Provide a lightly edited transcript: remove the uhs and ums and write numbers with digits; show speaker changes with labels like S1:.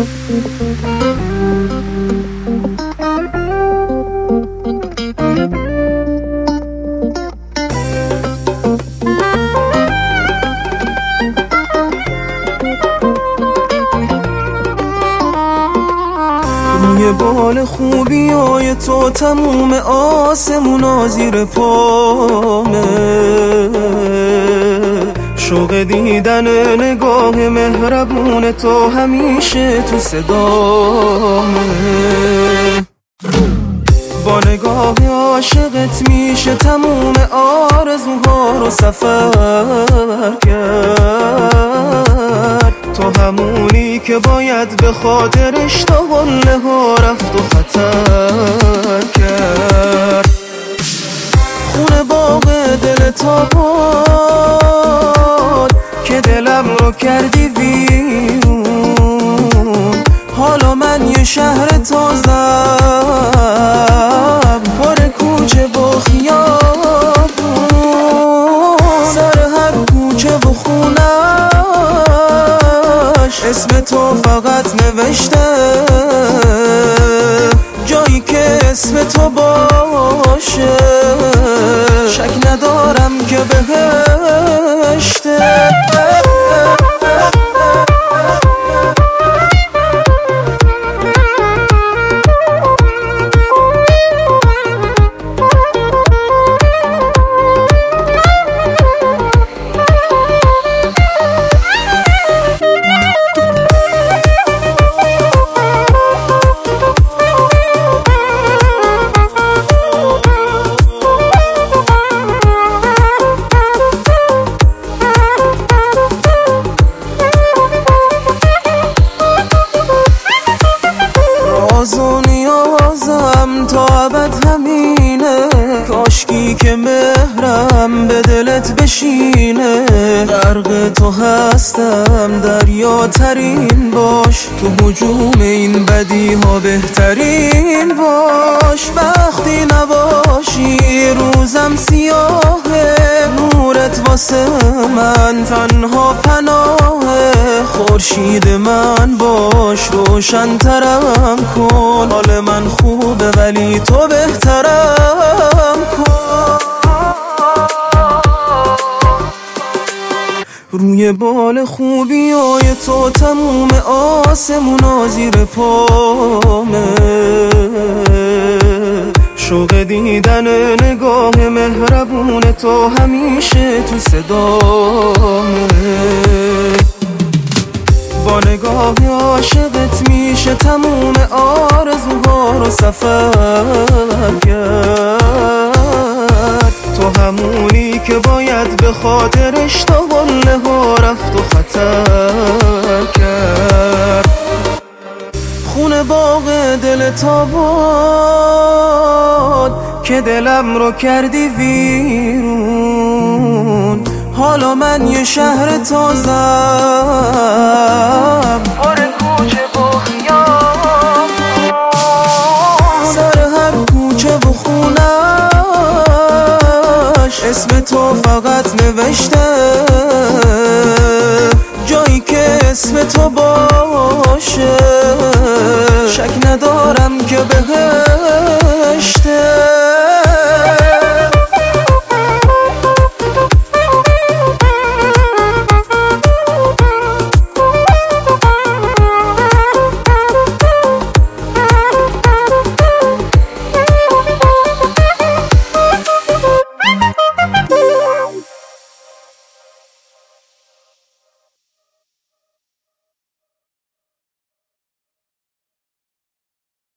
S1: روی بال خوبی های تو تموم آسمونا زیر پامه، شوق دیدن نگاه مهربون تو همیشه تو صدامه. با نگاه عاشقت میشه تموم آرزوها رو سفر کرد. تو همونی که باید به خاطرش تا قله ها رفت و خطر کرد. خونه باغ دل تا باد که دلم رو کردی ویرون. حالا من یه شهر تازم پر کوچه و خیابون، سر هر کوچه و خونش اسم تو فقط نوشته، جایی که اسم تو باشه شک ندارم که بهشته. راز و نیازم تا ابد همینه، کاشکی که مهرم به دلت بشینه. غرق تو هستم دریا ترین باش، تو هجوم این بدی ها بهترین باش. وقتی نباشی روزم سیاهه، نورت واسه من تنها پناهه. خورشید من باش روشن ترم کن، حال من خوبه ولی تو بهترم کن. روی بال خوبی های تو تموم آسمونا زیر پامه، شوق دیدن نگاه مهربون تو همیشه تو صدامه. با نگاه عاشقت میشه تموم آرزوها رو سفر کرد. تو همونی که باید به خاطرش تا قله ها رفت و خطر کرد. خونه باغ دل تا باد که دلم رو کردی ویرون. حالا من یه شهر تازم پر کوچه و خیابون، سر هر کوچه و خونش اسم تو فقط نوشته، جایی که اسم تو